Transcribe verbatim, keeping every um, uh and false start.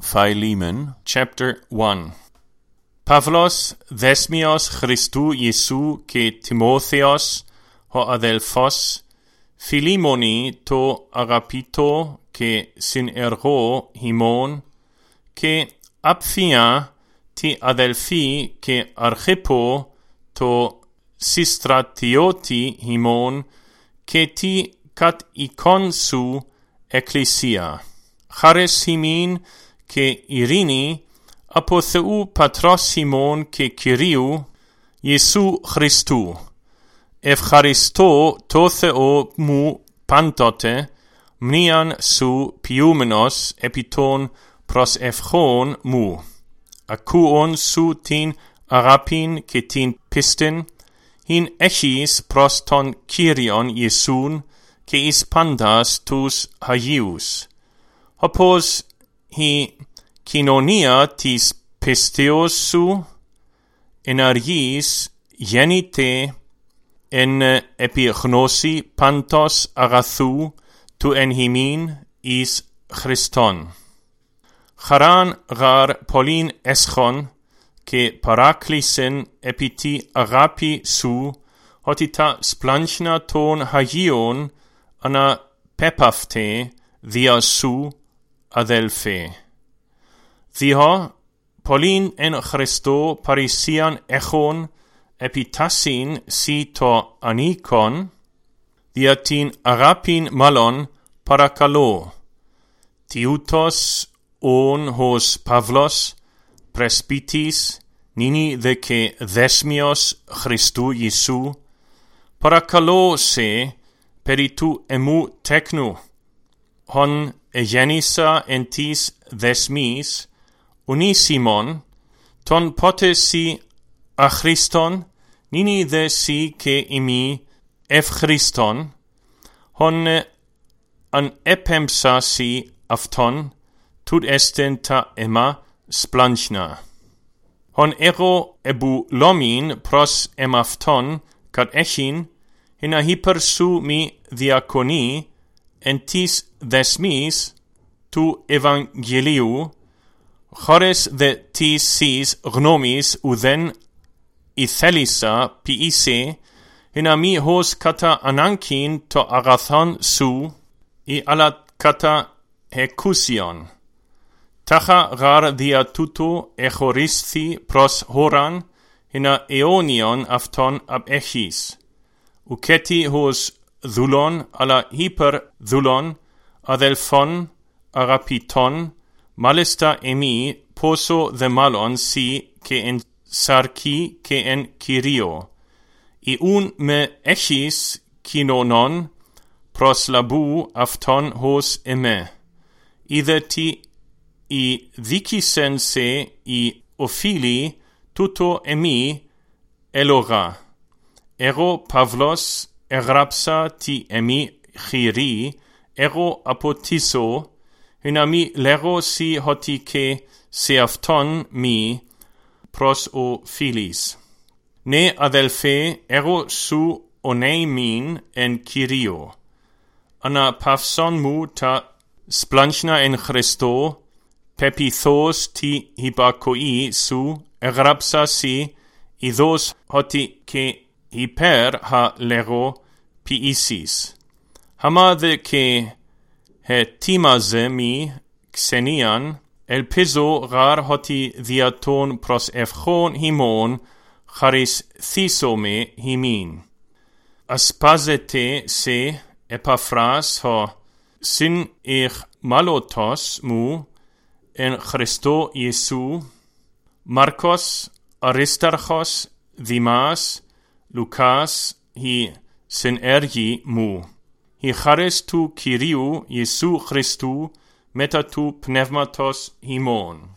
Philemon, chapter one. Pavlos δέσμιος Χριστού Ιησού και Τιμόθεος ο αδελφός, Φιλίμωνη το αγαπητό και συνεργό ημών, και Απφία τη αδελφή και Αρχίππο το συστρατιώτη ημών, και τη κατ' εικόν σου εκκλησία. Χάρις ημίν και ειρήνη από Θεού Πατρός ημών και Κυρίου Ιησού Χριστού. Ευχαριστώ το Θεό μου πάντοτε, μνήαν σου ποιούμενος επί των προσευχών μου. Ακούων σου την αγάπην και την πίστην, ειν έχεις προς τον Κύριον Ιησούν και εις πάντας τους Αγίους. Όπως η κοινωνία της πίστεως σου εναργής γέννηται εν επιγνώση πάντος αγαθού του εν ημίν εις Χριστόν. Χαράν γαρ πολλήν έσχον και παράκλησεν επί τη αγάπη σου, ότι τα σπλάνχνα των Αγίων αναπέπαυτε δια σου, αδελφέ. Διό πολλήν εν Χριστώ παρησίαν έχων επιτάσιν σοι το ανήκον, δια την αγάπην μάλλον παρακαλώ. Τιούτος ον ως Παύλος, πρεσπύτης, νίνη δε και δέσμιος Χριστού Ιησού, παρακαλώ σε περί του εμού τέκνου, χον εγέννησα εν της δεσμής, Ονίσιμον, τον πότε σοι αχρίστον, νίνη δε σοι και ημί ευχριστον, χον αν έπεμψα σοι αυτον, τούτ εστεν τα αίμα σπλάνχνα. Χον εγώ εμπουλόμην προς εμαυτον κατ' έχειν, ενα hyper σου μη διακονεί εν της δεσμής του Ευαγγελίου, χωρίς δε της σεις γνώμης ουδέν ηθέλησα ποιήσε, ενα μη ως κατά ανάγκην το αγαθόν σου, ή αλλά κατά εκούσιον. Τάχα γαρ δια τούτο εχωρίσθη προς χώραν, ενα αιώνιον αυτόν απέχεις. Ουκέτι ως δούλον, αλλά hyper δούλον, αδελφών, αγαπητών, μάλιστα εμεί πόσο δε μάλλον σοι και εν σαρκή και εν Κυρίω. Ιούν με έχεις κοινωνών προσλαμπού αυτόν ως εμέ. Είδε τι η δίκησεν σε η οφείλει τούτο εμεί ελογά. Εγώ Παύλος εγράψα τι εμεί χειρή, εγώ αποτίσω, ενα μη λέγω σοι ότι και σε αυτόν μη προς ο φίλης. Ναι, αδελφέ, εγώ σου ονείμην εν Κυρίω. Αναπαύσον μου τα σπλάνχνα εν Χριστώ, πεπιθώς τη υπακοή σου, εγράψα σοι, ειδώς ότι και υπέρ χα λέγω ποιήσεις. Χαμά δε και ετοίμαζε μη ξενίαν, ελπίζω γαρ ότι δια των προσευχών ημών χαρισθήσομαι ημίν. Ασπάζεται σε Επαφράς ο συν εχ μάλωτος μου εν Χριστώ Ιησού, Μάρκος, Αριστάρχος, Δημάς, Λουκάς, οι συνέργοι μου. Η χάρις του Κυρίου Ιησού Χριστού μετά του πνεύματος ημών.